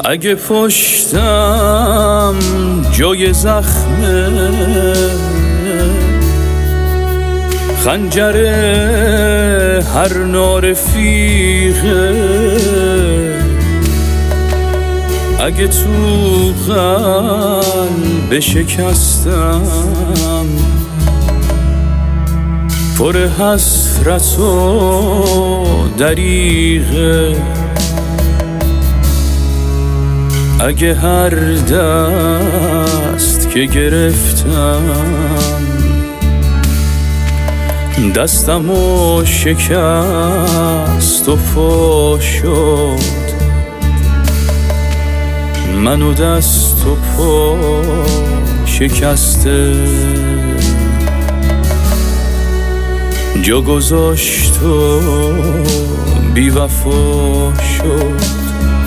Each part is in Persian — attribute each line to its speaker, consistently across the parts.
Speaker 1: اگه پشتم جای زخمه، خنجر هر نارفیقه، اگه تو قلب شکستم پر حسرت و دریغه، اگه هر دست که گرفتم دستمو شکست و پا شد، منو دست و پا شکسته جا گذاشت و بی وفا شد.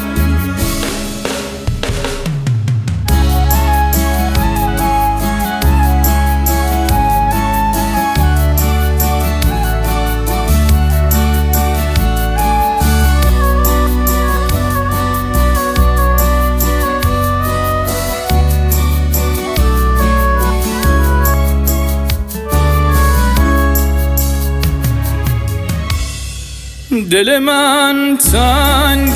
Speaker 1: دل من تنگ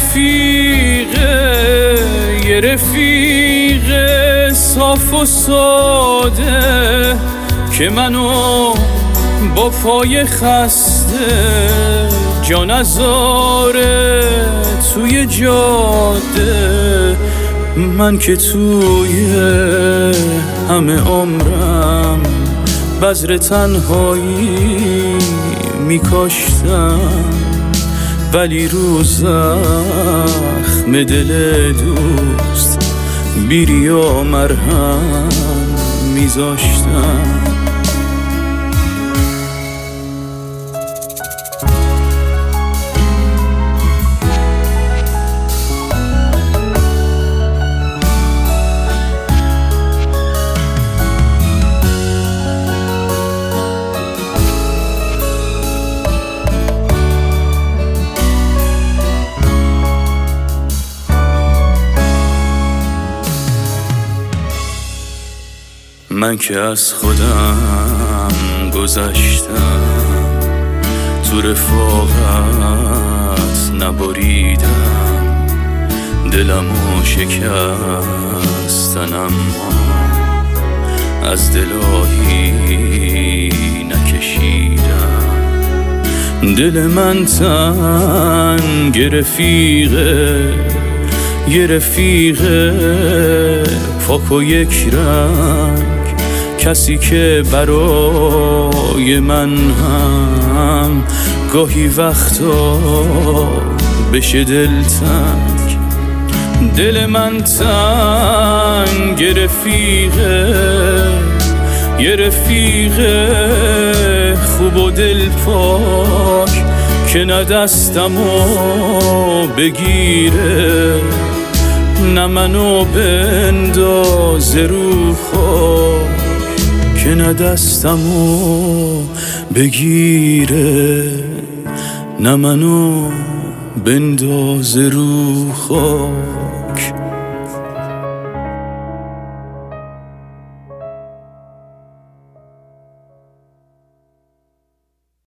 Speaker 1: رفیقه، یه رفیق صاف و ساده که منو با پای خسته جا نذاره توی جاده. من که توی همه عمرم بذر تنهایی میکاشتم، ولی رو زخم دل دوست بیری و مرهم میذاشتم. من که از خودم گذشتم، تو رفاقت نبریدم، دلمو شکستن اما از دلاهی نکشیدم. دل من تنگ رفیقه، یه رفیقه پاک و یک رنگ، کسی که برای من هم گاهی وقتا بشه دلتنگ. دل من تنگ رفیقه، یه رفیقه خوب و دل پاک که نه دستمو بگیره نه منو بندازه رو خاک، که نه دستمو بگیره نه منو بندازه رو خاک.